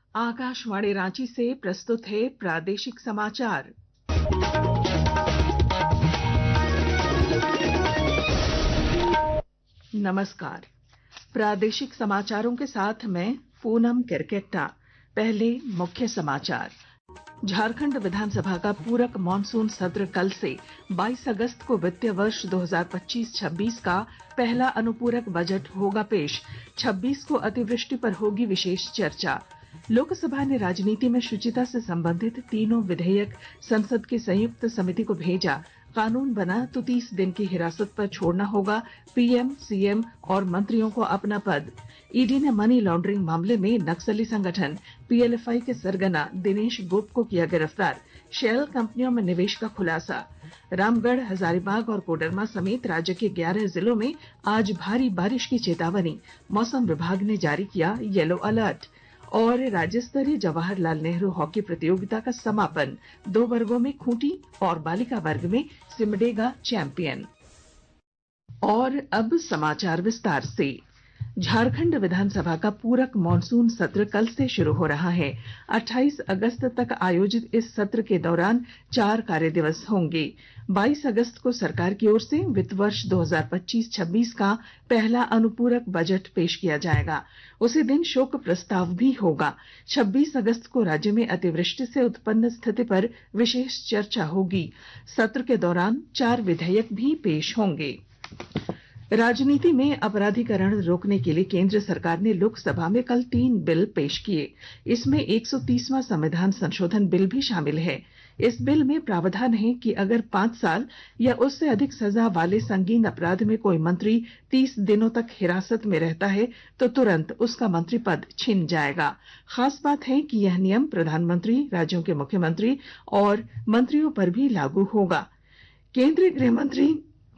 आकाशवाणी रांची से प्रस्तुत है प्रादेशिक समाचार। नमस्कार, प्रादेशिक समाचारों के साथ मैं पूनम किरकेट्टा। पहले मुख्य समाचार। झारखंड विधानसभा का पूरक मॉनसून सत्र कल से 22 अगस्त को वित्तीय वर्ष 2025-26 का पहला अनुपूरक बजट होगा पेश। 26 को अतिवृष्टि पर होगी विशेष चर्चा। लोकसभा ने राजनीति में शुचिता से संबंधित तीनों विधेयक संसद की संयुक्त समिति को भेजा। कानून बना तो 30 दिन की हिरासत पर छोड़ना होगा पीएम, सीएम और मंत्रियों को अपना पद। ईडी ने मनी लॉन्ड्रिंग मामले में नक्सली संगठन पीएलएफआई के सरगना दिनेश गोप को किया गिरफ्तार। शेल कंपनियों में निवेश का खुलासा। रामगढ़, हजारीबाग और कोडरमा समेत राज्य के 11 जिलों में आज भारी बारिश की चेतावनी। मौसम विभाग ने जारी किया येलो अलर्ट। और राज्य स्तरीय जवाहरलाल नेहरू हॉकी प्रतियोगिता का समापन। 2 वर्गों में खूंटी और बालिका वर्ग में सिमडेगा चैंपियन। और अब समाचार विस्तार से। झारखंड विधानसभा का पूरक मॉनसून सत्र कल से शुरू हो रहा है। 28 अगस्त तक आयोजित इस सत्र के दौरान 4 कार्य दिवस होंगे। 22 अगस्त को सरकार की ओर से वित्त वर्ष 2025-26 का पहला अनुपूरक बजट पेश किया जाएगा। उसी दिन शोक प्रस्ताव भी होगा। 26 अगस्त को राज्य में अतिवृष्टि से उत्पन्न स्थिति पर विशेष चर्चा होगी। सत्र के दौरान 4 विधेयक भी पेश होंगे। राजनीति में अपराधीकरण रोकने के लिए केंद्र सरकार ने लोकसभा में कल 3 बिल पेश किए। इसमें 130वां संविधान संशोधन बिल भी शामिल है। इस बिल में प्रावधान है कि अगर 5 साल या उससे अधिक सजा वाले संगीन अपराध में कोई मंत्री 30 दिनों तक हिरासत में रहता है तो तुरंत उसका मंत्री पद छिन जाएगा। खास बात है कि यह नियम प्रधानमंत्री, राज्यों के मुख्यमंत्री और मंत्रियों पर भी लागू होगा। केंद्रीय गृह मंत्री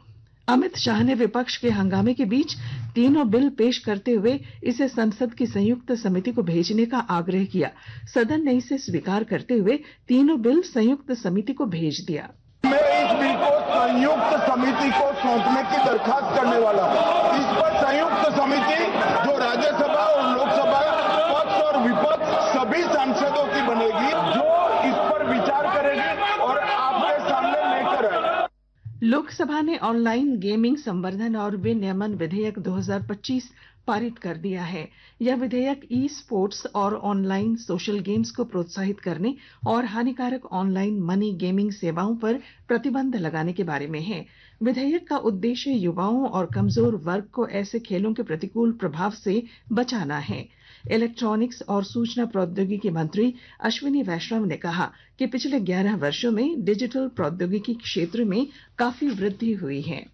अमित शाह ने विपक्ष के हंगामे के बीच तीनों बिल पेश करते हुए इसे संसद की संयुक्त समिति को भेजने का आग्रह किया। सदन ने इसे स्वीकार करते हुए तीनों बिल संयुक्त समिति को भेज दिया। मैं इस बिल को संयुक्त समिति को सौंपने की दरखास्त करने वाला हूं। इस पर संयुक्त समिति जो राज्यसभा और लोकसभा पक्ष और विपक्ष सभी सांसदों की बनेगी, जो इस पर विचार करेगी और आपके सामने लेकर आएगी। लोकसभा ने ऑनलाइन गेमिंग संवर्धन और विनियमन विधेयक 2025 पारित कर दिया है। यह विधेयक ई स्पोर्ट्स और ऑनलाइन सोशल गेम्स को प्रोत्साहित करने और हानिकारक ऑनलाइन मनी गेमिंग सेवाओं पर प्रतिबंध लगाने के बारे में है। विधेयक का उद्देश्य युवाओं और कमजोर वर्ग को ऐसे खेलों के प्रतिकूल प्रभाव से बचाना है। इलेक्ट्रॉनिक्स और सूचना प्रौद्योगिकी मंत्री अश्विनी वैष्णव ने कहा कि पिछले 11 वर्षों में डिजिटल प्रौद्योगिकी क्षेत्र में काफी वृद्धि हुई है।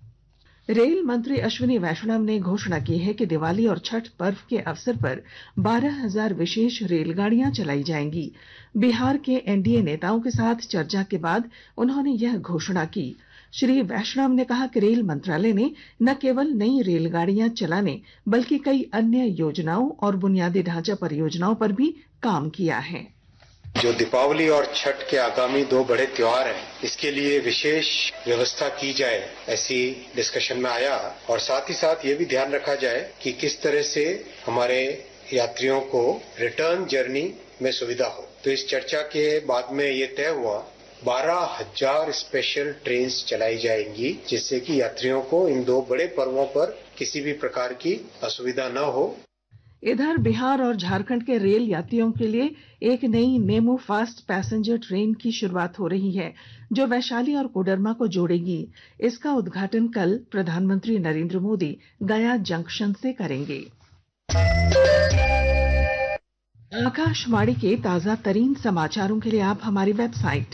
रेल मंत्री अश्विनी वैष्णव ने घोषणा की है कि दिवाली और छठ पर्व के अवसर पर 12,000 विशेष रेलगाड़ियां चलाई जाएंगी। बिहार के एनडीए नेताओं के साथ चर्चा के बाद उन्होंने यह घोषणा की। श्री वैष्णव ने कहा कि रेल मंत्रालय ने न केवल नई रेलगाड़ियां चलाने बल्कि कई अन्य योजनाओं और बुनियादी ढांचा परियोजनाओं पर भी काम किया है। जो दीपावली और छठ के आगामी 2 बड़े त्योहार हैं, इसके लिए विशेष व्यवस्था की जाए, ऐसी डिस्कशन में आया। और साथ ही साथ ये भी ध्यान रखा जाए कि किस तरह से हमारे यात्रियों को रिटर्न जर्नी में सुविधा हो। तो इस चर्चा के बाद में ये तय हुआ 12,000 स्पेशल ट्रेन चलाई जाएंगी, जिससे कि यात्रियों को इन 2 बड़े पर्वों पर किसी भी प्रकार की असुविधा न हो। इधर बिहार और झारखंड के रेल यात्रियों के लिए एक नई मेमू फास्ट पैसेंजर ट्रेन की शुरुआत हो रही है, जो वैशाली और कोडरमा को जोड़ेगी। इसका उद्घाटन कल प्रधानमंत्री नरेंद्र मोदी गया जंक्शन से करेंगे। आकाशवाणी के ताजा तरीन समाचारों के लिए आप हमारी वेबसाइट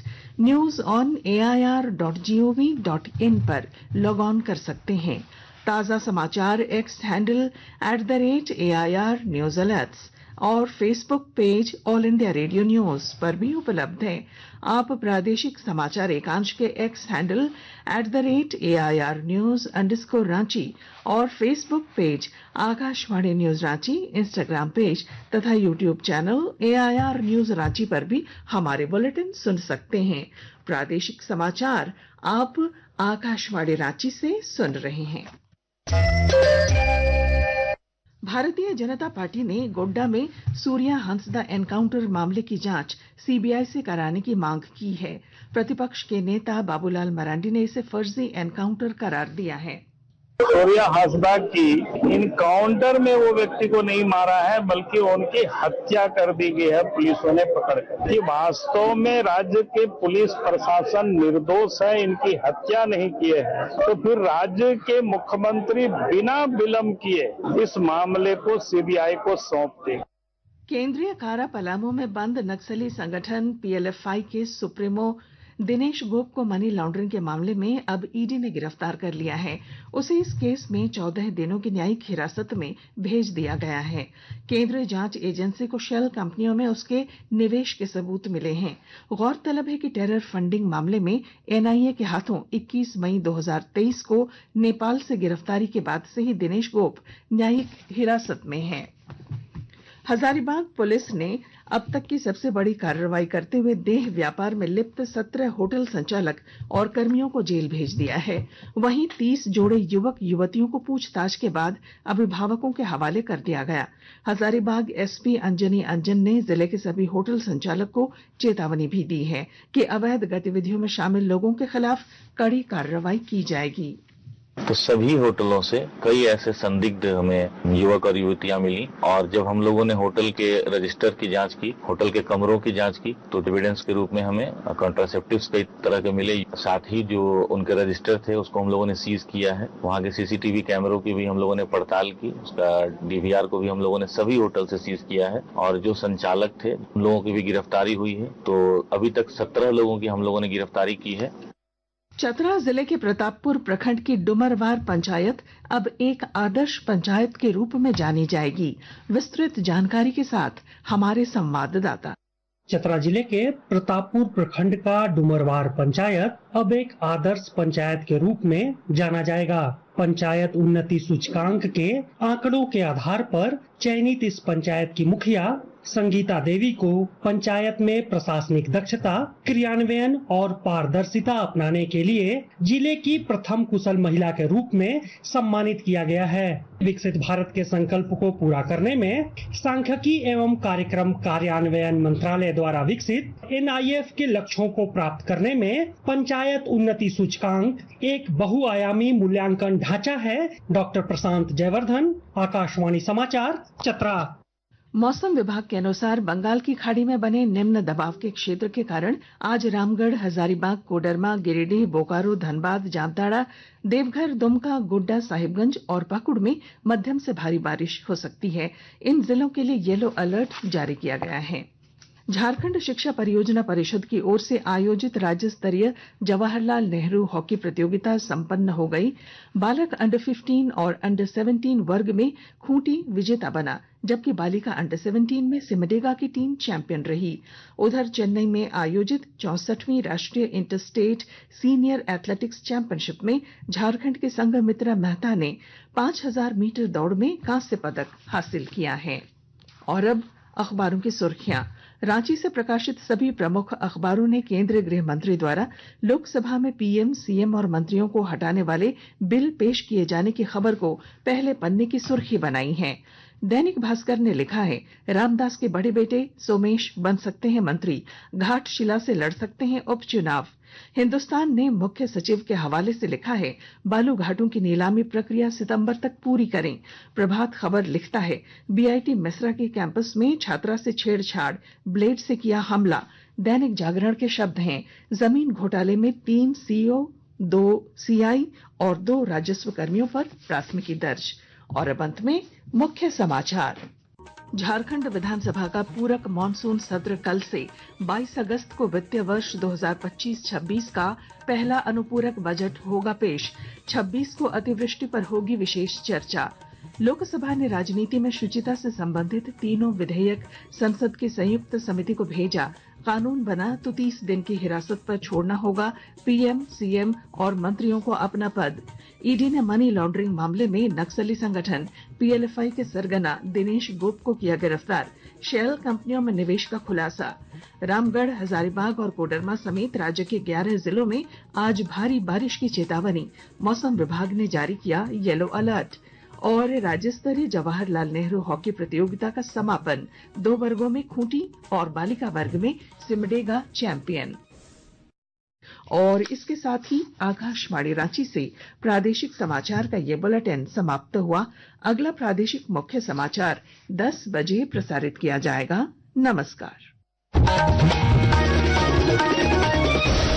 news.on.air.gov.in पर लॉग ऑन कर सकते हैं। ताजा समाचार X handle @AIR news alerts और Facebook page All India Radio news पर भी उपलब्ध है। आप प्रादेशिक समाचार एकांश के एक्स हैंडल @AIR news_रांची और Facebook page Akashvani news Ranchi, Instagram page तथा YouTube channel AIR news Ranchi पर भी हमारे बुलेटिन सुन सकते हैं। प्रादेशिक समाचार आप आकाशवाणी रांची से सुन रहे हैं। भारतीय जनता पार्टी ने गोड्डा में सूर्या हंसदा एनकाउंटर मामले की जांच सीबीआई से कराने की मांग की है। प्रतिपक्ष के नेता बाबूलाल मरांडी ने इसे फर्जी एनकाउंटर करार दिया है। सूर्या हंसदा की इनकाउंटर में वो व्यक्ति को नहीं मारा है, बल्कि उनकी हत्या कर दी गई है पुलिसों ने पकड़कर। कि वास्तव में राज्य के पुलिस प्रशासन निर्दोष है, इनकी हत्या नहीं किए हैं, तो फिर राज्य के मुख्यमंत्री बिना विलंब किए इस मामले को सीबीआई को सौंप दें। केंद्रीय कारा पलामू में बंद नक्सली संगठन पीएलएफआई के सुप्रीमो दिनेश गोप को मनी लॉन्ड्रिंग के मामले में अब ईडी ने गिरफ्तार कर लिया है। उसे इस केस में 14 दिनों की न्यायिक हिरासत में भेज दिया गया है। केंद्रीय जांच एजेंसी को शेल कंपनियों में उसके निवेश के सबूत मिले हैं। गौरतलब है कि टेरर फंडिंग मामले में एनआईए के हाथों 21 मई 2023 को नेपाल से गिरफ्तारी के बाद से ही दिनेश गोप न्यायिक हिरासत में है। हजारीबाग पुलिस ने अब तक की सबसे बड़ी कार्रवाई करते हुए देह व्यापार में लिप्त 17 होटल संचालक और कर्मियों को जेल भेज दिया है। वहीं 30 जोड़े युवक युवतियों को पूछताछ के बाद अभिभावकों के हवाले कर दिया गया। हजारीबाग एसपी अंजनी अंजन ने जिले के सभी होटल संचालक को चेतावनी भी दी है कि अवैध गतिविधियों में शामिल लोगों के खिलाफ कड़ी कार्रवाई की जाएगी। तो सभी होटलों से कई ऐसे संदिग्ध हमें युवक और युवतियां मिली, और जब हम लोगों ने होटल के रजिस्टर की जांच की, होटल के कमरों की जांच की, तो एविडेंस के रूप में हमें कॉन्ट्रासेप्टिव्स कई तरह के मिले। साथ ही जो उनके रजिस्टर थे उसको हम लोगों ने सीज किया है। वहां के सीसीटीवी कैमरों की भी हम लोगों ने पड़ताल की, उसका डीवीआर को भी हम लोगों ने सभी होटल से सीज किया है, और जो संचालक थे उन लोगों की भी गिरफ्तारी हुई है। तो अभी तक 17 लोगों की हम लोगों ने गिरफ्तारी की है। चतरा जिले के प्रतापपुर प्रखंड की डुमरवार पंचायत अब एक आदर्श पंचायत के रूप में जानी जाएगी। विस्तृत जानकारी के साथ हमारे संवाददाता। चतरा जिले के प्रतापपुर प्रखंड का डुमरवार पंचायत अब एक आदर्श पंचायत के रूप में जाना जाएगा। पंचायत उन्नति सूचकांक के आंकड़ों के आधार पर चयनित इस पंचायत की मुखिया संगीता देवी को पंचायत में प्रशासनिक दक्षता, क्रियान्वयन और पारदर्शिता अपनाने के लिए जिले की प्रथम कुशल महिला के रूप में सम्मानित किया गया है। विकसित भारत के संकल्प को पूरा करने में सांख्यिकी एवं कार्यक्रम कार्यान्वयन मंत्रालय द्वारा विकसित एनआईएफ के लक्ष्यों को प्राप्त करने में पंचायत उन्नति सूचकांक एक बहुआयामी मूल्यांकन ढांचा है। डॉक्टर प्रशांत जयवर्धन, आकाशवाणी समाचार, चतरा। मौसम विभाग के अनुसार बंगाल की खाड़ी में बने निम्न दबाव के क्षेत्र के कारण आज रामगढ़, हजारीबाग, कोडरमा, गिरिडीह, बोकारो, धनबाद, जामताड़ा, देवघर, दुमका, गोड्डा, साहिबगंज और पाकुड़ में मध्यम से भारी बारिश हो सकती है। इन जिलों के लिए येलो अलर्ट जारी किया गया है। झारखंड शिक्षा परियोजना परिषद की ओर से आयोजित राज्य स्तरीय जवाहरलाल नेहरू हॉकी प्रतियोगिता संपन्न हो गई। बालक अंडर 15 और अंडर 17 वर्ग में खूंटी विजेता बना, जबकि बालिका अंडर 17 में सिमडेगा की टीम चैंपियन रही। उधर चेन्नई में आयोजित 64वीं राष्ट्रीय inter state senior athletics championship में झारखंड के संघमित्रा मेहता ने 5000 मीटर दौड़ में कांस्य पदक हासिल किया है। और अब अखबारों की सुर्खियां। रांची से प्रकाशित सभी प्रमुख अखबारों ने केंद्रीय गृह मंत्री द्वारा लोकसभा में पीएम, सीएम और मंत्रियों को हटाने वाले बिल पेश किए जाने की खबर को पहले पन्ने की सुर्खी बनाई है। दैनिक भास्कर ने लिखा है, रामदास के बड़े बेटे सोमेश बन सकते हैं मंत्री, घाटशिला से लड़ सकते हैं उपचुनाव। हिंदुस्तान ने मुख्य सचिव के हवाले से लिखा है, बालू घाटों की नीलामी प्रक्रिया सितंबर तक पूरी करें। प्रभात खबर लिखता है, बीआईटी मेसरा के कैंपस में छात्रा से छेड़छाड़, ब्लेड से किया हमला। दैनिक जागरण के शब्द हैं, जमीन घोटाले में 3 सीओ, 2 सीआई और 2 राजस्व कर्मियों पर प्राथमिकी दर्ज। और अब अंत में मुख्य समाचार। झारखंड विधानसभा का पूरक मॉनसून सत्र कल से 22 अगस्त को वित्तीय वर्ष 2025-26 का पहला अनुपूरक बजट होगा पेश। 26 को अतिवृष्टि पर होगी विशेष चर्चा। लोकसभा ने राजनीति में शुचिता से संबंधित तीनों विधेयक संसद की संयुक्त समिति को भेजा। कानून बना तो 30 दिन की हिरासत पर छोड़ना होगा पीएम, सीएम और मंत्रियों को अपना पद। ईडी ने मनी लॉन्ड्रिंग मामले में नक्सली संगठन पीएलएफआई के सरगना दिनेश गोप को किया गिरफ्तार। शेल कंपनियों में निवेश का खुलासा। रामगढ़, हजारीबाग और कोडरमा समेत राज्य के 11 जिलों में आज भारी बारिश की चेतावनी। मौसम विभाग ने जारी किया येलो अलर्ट। और राज्य स्तरीय जवाहरलाल नेहरू हॉकी प्रतियोगिता का समापन 2 वर्गों में खूंटी और बालिका वर्ग में सिमडेगा चैंपियन। और इसके साथ ही आकाशवाणी रांची से प्रादेशिक समाचार का ये बुलेटिन समाप्त हुआ। अगला प्रादेशिक मुख्य समाचार 10 बजे प्रसारित किया जाएगा। नमस्कार।